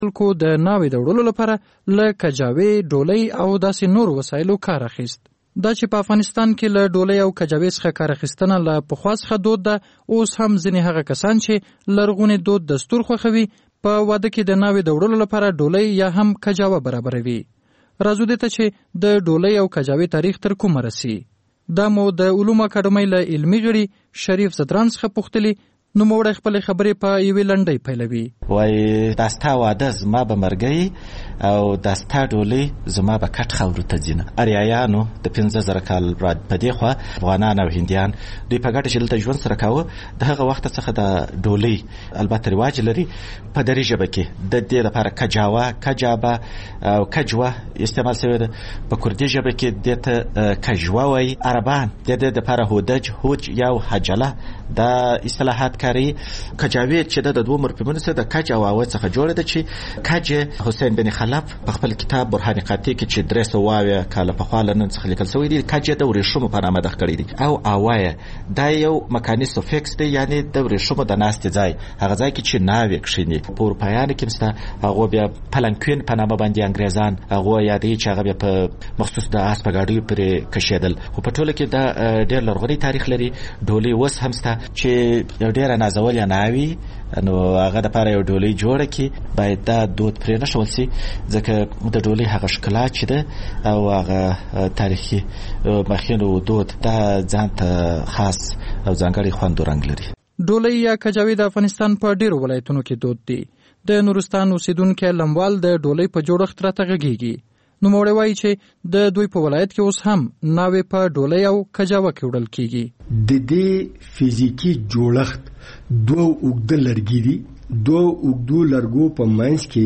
خلکو د ناوې د وړلو لپاره له کجاوې، ډولۍ او داسې نور وسایلو کار اخیست. دا چې په افغانستان کې له ډولۍ او کجاوې څخه کار اخیستنه له پخوا څخه دود ده، اوس هم ځینې هغه کسان چې لرغوني دود دستور خوښوي په واده کې د ناوې د وړلو لپاره ډولۍ یا هم کجاوه برابروي. راځو دې ته چې د ډولۍ او کجاوې تاریخ تر کومه رسي. دا مو د علومو اکاډمۍ له علمي غړي شریف زدران څخه پوښتلي. نوموړی خپلې خبرې په یوې لنډۍ پیلوي. وایي دا ستا واده زما به مرګی او دا ستا ډولۍ زما به کټ خاورو ته ځینه. اریایانو د 15,000 کال په دې خوا افغانان او هندیان دوی په ګډه چې دلته ژوند سره کاوه. د هغه وخت څخه د ډولۍ البته رواج لري. په دري ژبه کې د دې لپاره کجاوه، کجابه او کجوه استعمال شوی ده. په کردي ژبه کې دې ته کجوه وایي. عربان د دې لپاره هودج، هوج یا حجله دا اصطلاحات کاری. کجاوی چې د دوه مرکبونو څخه د کج او اوا څخه جوړه ده، چې کج حسین بن خلف په خپل کتاب برهان قاطع کې چې 300 کاله په خوا لنن څخه لیکل شوی دی، کج د ورېښمو په نامه د کړی دی. او اوا دا یو مکاني سوفیکس دی، یعنی د ورېښمو د ناست ځای، هغه ځای کې چې ناوې کښینی. په اروپایانو کې مسته هغه بیا پلانکوین په نامه باندې انګریزان هغه یادې چې هغه په مخصوص د اس په گاډي پرې کشیدل. خو په ټوله کې دا ډېر لرغونی تاریخ لري. ډولۍ وس همسته چې یو ډېر نازول یا ناوي، نو هغه د لپاره یو ډولۍ جوړه کی باید دا دود پرې نه شول سي، ځکه د ډولۍ هغه ښکلا چې ده او هغه تاریخي مخینو دود دا ځان ته خاص او ځانګړی خوند او رنګ لري. ډولۍ یا کجاوې د افغانستان په ډیرو ولایتونو کې دود دي. د نورستان اوسیدونکو لموال د ډولۍ په جوړښت راته غږیږي. نو موږ وایي چې د دوی په ولایت کې اوس هم ناوې په ډولۍ او کجاوه کې وړل کیږي. د دې فزیکی جوړښت دوه اوږده لرګي دي. دوه اوږدو لرګو په منځ کې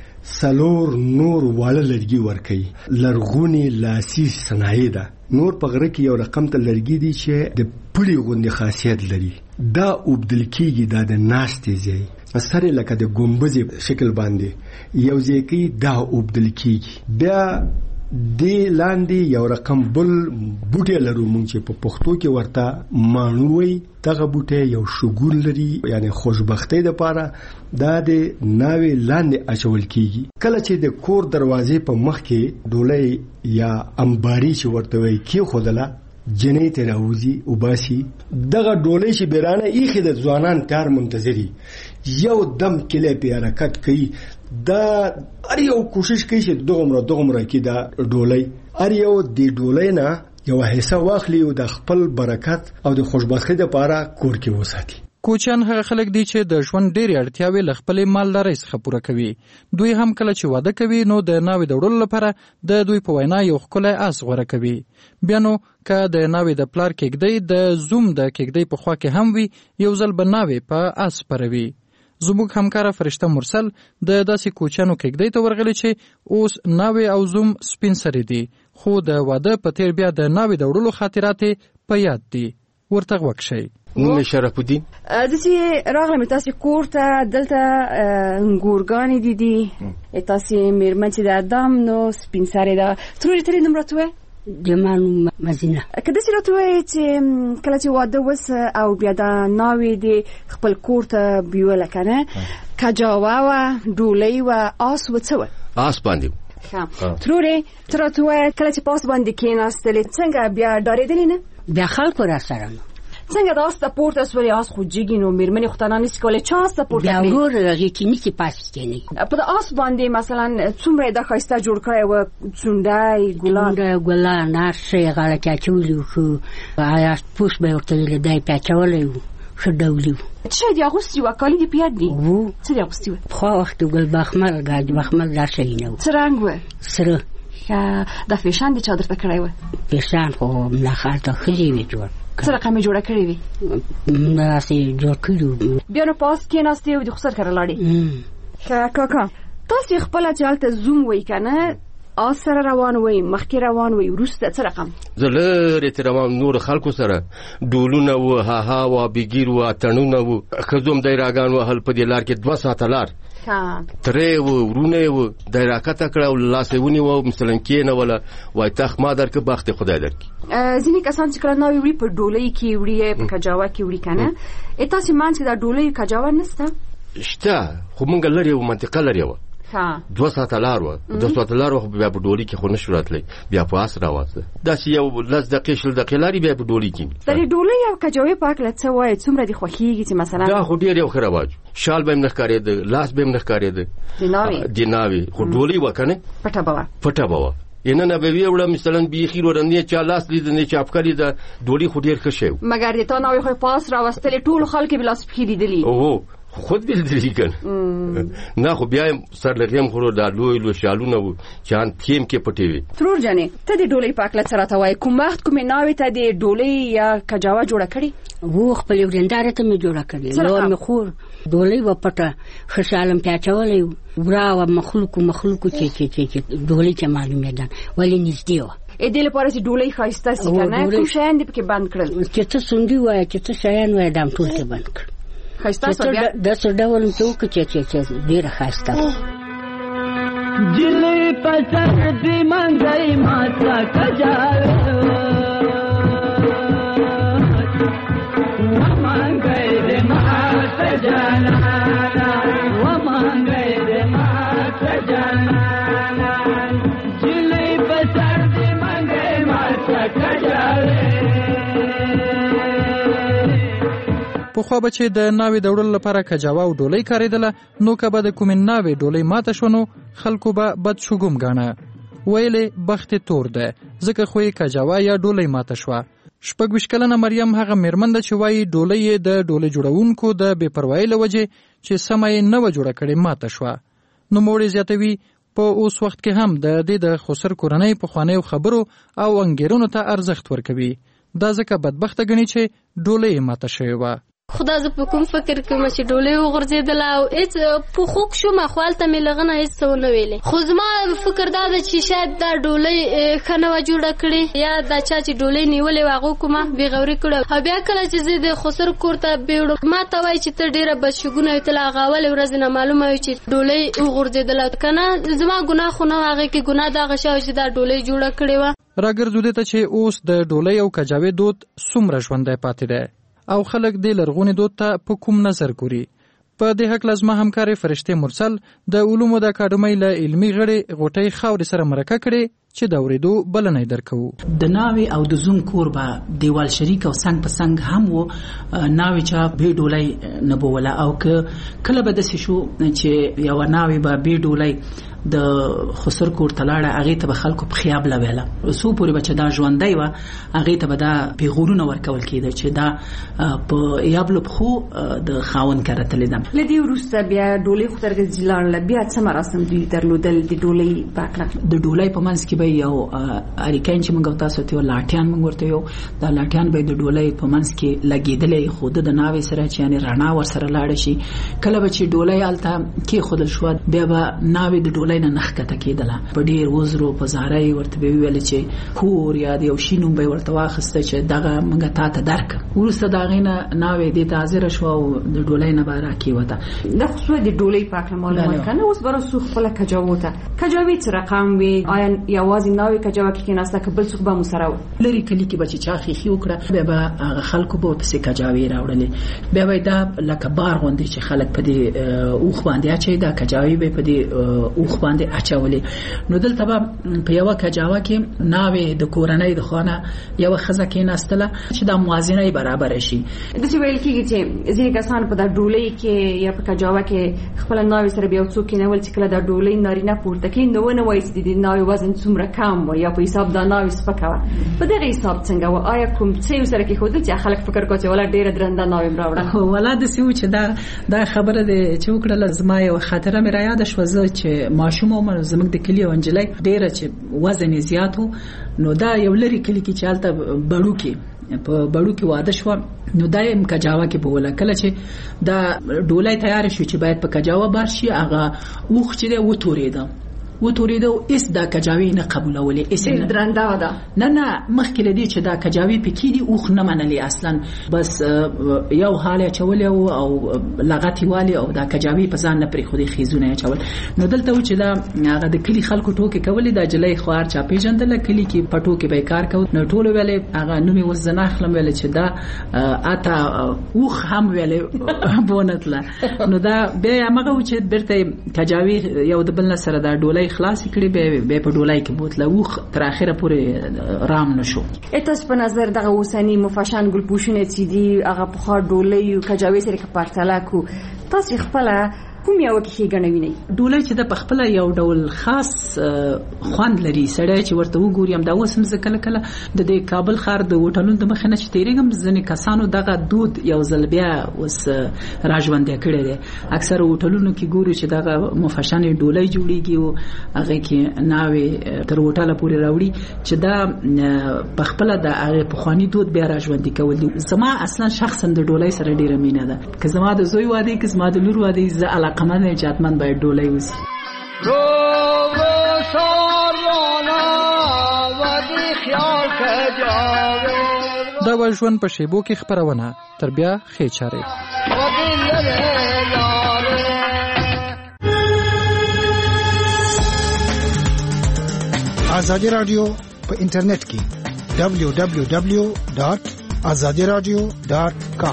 څلور نور واړه لرګي ورکوي. لرغوني لاسي صنایع ده. نور په غره کې یو رقم ته لرګي دي چې د پړي غوندې خاصیت لري. دا اوبدل کیږي، دا د ناستې ځای سره لکه د ګمبزې شکل باندې یو ځای کې دا اوبدل کیږي. بیا د لاندې یو رقم بل بوټي لرو مونږ چې په پښتو کې ورته مانوي. دغه بوټي یو شګون لري، یعنی خوشبختی لپاره دا د ناوې لاندې اچول کیږي. کله چې د کور دروازې په مخ کې ډولۍ یا امباري چې ورته وایي کې خودله جنې ته راوځي او باسي. دغه ډولۍ چې بیرانه ایخي د ځوانان تیار منتظري یو دم کله په حرکت کوي. دا ار یو کوشش کوي چې دغمره کې دا ډولۍ ار یو د ډولۍ نه یو حصہ واخلي او د خپل برکت او د خوشبختۍ لپاره کور کې وساتي. کوچیان هغه خلک دي چې د ژوند ډېرې اړتیاوې له خپلې مالدارۍ څخه پوره کوي. دوی هم کله چې واده کوي نو د ناوې د وړلو لپاره د دوی په وینا یو ښکلی آس غوره کوي. بیا نو که د ناوې د پلار کېږدۍ د زوم د کېږدۍ په خوا کې هم وي، یو ځل به ناوې په آس سپروي. زموږ همکاره فرشته مرسل د داسې کوچیانو کېږدۍ ته ورغلي چې اوس ناوې او زوم سپین سرې دي، خو د واده په تیر بیا د ناوې د وړلو خاطرات په یاد دي. ورته غوږ شئ. نوم شرف الدین. داسې راغلم تاسې کور ته، دلته انګورګانې دي تاسې میرمن چې د ادم نو سپین سرې ده. تروري ترې نوم راته وایه؟ جمال مزینه. که داسې راته وایې چې کله چې واده وسه او بیا د ناوې د خپل کور ته بیوله که نه، کجاوه وه، ډولۍ وه، آس و، څه وه؟ آس باندې تروري ته راته وایه کله چې په آس باندې کېناستلې څنګه بیا ډارېدلې نه؟ بیا خلکو را سره نو څنګه د آس ته پورته سولې؟ آس خو جګي نو میرمنې خو تنها نشي کولی چې آس ته پورته کړي. بیا ورور هغې کې نشي پاسې کېنی. په د آس باندې مثلا څومره یې دا ښایسته جوړ کړی وه؟ څونډی، ګلان هر څه یې غاړه کې اچولي وو، ښه پوست به یې ورته ویلې دی پې اچولی وو، ښه ډولي وو. څه شی دې اغوستي وه؟ کالي دې په یاد دي؟ څه دې اغوستي وه؟ پخوا وخت کې ګل بخمل، ګاج بخمل دا شی نه وو. څه رنګ وه؟ سره. دا فیشن دې چا درته کړی وه؟ فیشن خو ملخر ته ښځې وې جوړ. څه رقم یې جوړه کړې وې؟ داسې جوړ کړي وو. بیا نو په آس کېناستې او د خسر کره لاړې. کاکا تاسې خپله چې هلته زوم وایي که نه، آس سره روان وای، مخکې روان وای، وروسته څه رقم؟ زه لرې ترې روان نور خلکو سره ډولونه وو، هاها وه، بګیر وه، اتڼونه وو، ښځو هم دی راګان وهل. په دې لار کې 2 ساعته لار، ترې وو، ورونه وو، دی راکته کړه او لاس یې ونیوه، مثلا کېنوله، وایي تخت ما درکړه، بخت یې خدای درکړي. ځینې کسان چې کله ناوې وړي په ډولۍ کې وړي، په کجاوه کې وړي که نه، تاسې منځ کې دا ډولۍ کجاوه نشته؟ شته، خو مونږ لرې یو منطقه لرې وه 2 ساعته لار وه 2 ساعته لار وه بیا په ډولۍ کې خو نشو راتلی بیا په آس راوسته داسې یو 10 دقیقې 20 دقیقې لارې بیا په ډولۍ کې د ډولۍ او کجاوې په هکله څه وایي څومره دې خوښېږي چې مثلا دا خو ډېر یو ښه رواج شال به یې نه ښکارېده لاس به یې نه ښکارېده د ناوې خو ډولۍ وه که نه پټه به وه نن به ویوړه مثلا بیخي رورندې چا لاس لیدنې چاپکلي د ډولۍ خو ډېر ښه شی و مګر د تا ناوې خو پاس راوستلې ټولو خلک به لاس پښې لیدلي خود بیلدلی کنه نه خو بیا سرلغیم خورو دا لوی شالونه و چې ان تیم کې پټې وي ترور جانې ته د ډولۍ په اکله سره ته وایي کوم وخت کومې ناوې ته د ډولۍ یا کجاوه جوړه کړې و خپل ورنداره ته مې جوړه کړې نور مې خور ډولۍ و پټه خشالم پیاچولې ورا و مخلوق چې ډولۍ چې معلومېدل ولې نږدې و دې لپاره چې ډولۍ ښایسته سي که نه کوم شیان دې پکې بند کړل چې ته سونډي وایه چې ته شیان وایه دا ټول ته بند کړ ښایسته سو بیا داسې ډول مې ته وکړه چې ډېره ښایسته جلۍ په سر دې منګی ماته کجاوې ومنګی دې ماته جانانا ومنګی دې ماته جانانا جلۍ په سر دې منګی ماته کجاوې پخوا به چې د ناوې د وړلو لپاره کجاوه او ډولۍ کارېدله نو که به د کومې ناوې ډولۍ ماته شوه نو خلکو به بد شګوم ګاڼه ویلې بخت تور ده ځکه خو یې کجاوه یا ډولۍ ماته شوه 26 کلنه مریم هغه میرمن ده چې وایي ډولۍ یې د ډولۍ جوړونکو د بې پروایۍ له وجې چې سمه یې نه وه جوړه کړې ماته شوه نوموړې زیاتوي په اوس وخت کې هم د دې د خسر کورنۍ پخوانیو خبرو او انګېرنو ته ارزښت ورکوي دا ځکه بدبخته ګڼي چې ډولۍ یې ماته شوې وه خدا زه په کوم فکر کوم چې ډولۍ وغورځېدله او هېڅ په خوږ شوم خو هلته مې له هغه نه هېڅ څه ونه ویلې خو زما فکر دا ده چې شاید دا ډولۍ ښه نه وه جوړه کړې یا دا چا چې ډولۍ نیولې وه هغو کومه بېغوري کړې او بیا کله چې زه د خسر کور ته بیوړم ما ته وایي چې ته ډېره بدشګونه یې ته له هغه اولې ورځې نه معلومه وي چې ډولۍ وغورځېدله که نه زما ګناه خو نه وه هغې کې ګناه دغه شی وه چې دا ډولۍ جوړه کړې وه راګرځو دې ته چې اوس د ډولۍ او کجاوې دود څومره ژوندی پاتې دی او خلک د لرغوني دود ته په کوم نظر ګوري په دې هکله زما همکارې فرشتې مرسل د علومو د اکاډمۍ له علمي غړي غوټۍ خاورې سره مرکه کړې چې د اورېدو بلنه یې درکوو د ناوې او د زوم کور به دیوال شریک او څنګ په څنګ هم و ناوې چا بې ډولۍ نه بوله او که کله به داسې شو چې یوه ناوې به بې ډولۍ د خسر کور ته لاړه هغې ته به خلکو پښیابله ویله څو پورې به چې دا ژوندی وه هغې ته به دا پیغورونه ورکول کېده چې دا په یابلو پښو د خاوند کره تلې ده له دې وروسته بیا ډولۍ خو ته لاړله بیا څه مراسم دوی درلودل د ډولۍ په هکله د ډولۍ په منځ کې به یو اریکین چې موږ تاسو ته یو لاټیان موږ ورته یو دا لاټیان به د ډولۍ په منځ کې لګېدلی خو د ناوې سره چې یعنې رڼا ورسره لاړه شي کله به چې ډولۍ هلته کېښودل شوه بیا به ناوې د ډولۍ نه نښکته کېدله په ډېر وزرو په زاره یې ورته به ویل چې کور یا د یو شي نوم به یې ورته واخیسته چې دغه موږ تا ته درکړه وروسته د هغې نه ناوې دې ته حاضره شوه او د ډولۍ نه به راکېوته دا خو سوی د ډولۍ په هکله معلومات که نه اوس به راسو خپله کجاوو ته کجاوې څه رقم وې آیا یوازې ناوې کجاوه کې کېناسته که بل څوک به مو سره و لرې کلي کې به چې چا خیښي وکړه بیا به هغه خلکو به ورپسې کجاوې راوړلې بیا به دا لکه بار غوندې چې خلک په دې اوښ باندې اچوي دا کجاوې به په دې اوښ باندې اچولې نو دلته به په یوه کجاوه کې ناوې د کورنۍ د خوا نه یوه ښځه کېناستله چې دا موازنه یې برابره شي داسې ویل کېږي چې ځینې کسان په دا ډولۍ کې یا په کجاوه کې خپله ناوې سره بیا یو څوک کېنول چې کله دا ډولۍ نارینه پورته کړي نو ونه وایي چې د ناوې وزن څومره کم و یا په حساب دا ناوې سپکه وه په دغه حساب څنګه و آیا کوم څه یې ورسره کېښودل چې خلک فکر کوي چې ولا ډېره درنده ناوې م راوړه ولا داسې و چې دا خبره دې چې وکړله زما یوه خاطره مې رایاده شوه زه چې ماشوم وم زموږ د کلي یوه نجلۍ ډېره چې وزن یې زیات و نو دا یو لرې کلي کې چې هلته په بړو کې واده شوه نو دا یې کجاوه کې بوله کله چې دا ډولۍ تیار شو چې باید په کجاوه بار شي هغه اوښ چې دی وتورېده و تورېدو اس دا کجاوي نه قبولولې اس نه درنده ده نه مخکې لدی چې دا کجاوي پکې دي اوخ نه منلې اصلا بس یو حاله چولې او لغتي والی او دا کجاوي په ځان نه پرې خو دې خيزونه چول نو دلته و چې دا هغه د کلی خلکو ټوکې کولې دا جلې خوار چا پیژندل کلی کې پټو کې به کار کو نو ټول ویلې هغه نومي وزنه خلم ویلې چې دا اتا اوخ هم ویلې بونتله نو دا به هغه چې برته کجاوي یو د بل سره دا ډولۍ خلاص کړي به په ډولۍ کې بوتله اوخ تر اخره پورې رام نشو. تاسو په نظر دغه اوسنی مفاشان ګل پوښونه چې دی هغه په خار ډولۍ او کجاوي سره کې پرتله کو تاسو خپل کوم یو کې غنوي نه ډولۍ چې د پخپله یو ډول خاص خوند لري سړی چې ورته وګوریم دا اوس هم ځکه کله د دې کابل ښار د هوټلونو د مخ نه چې تیریږم ځینې کسانو دغه دود یو ځل بیا اوس راژوندی کړی دی اکثر هوټلونو کې ګورو چې دغه مفاشانې ډولۍ جوړیږي او هغه کې ناوې تر هوټله پورې راوړي چې دا پخپله د هغه پخوانی دود بیا راژوندی کول دي. زما اصلا شخصا د ډولۍ سره ډیره مینه ده که زما د زوی واده که زما د لور واده زه علاقمند جاتمن باید ډولۍ وسی دا و ژوند په شیبو کې خبرونه تر بیا خې چاره آزادی رادیو په انټرنیټ کې www.azadiradio.com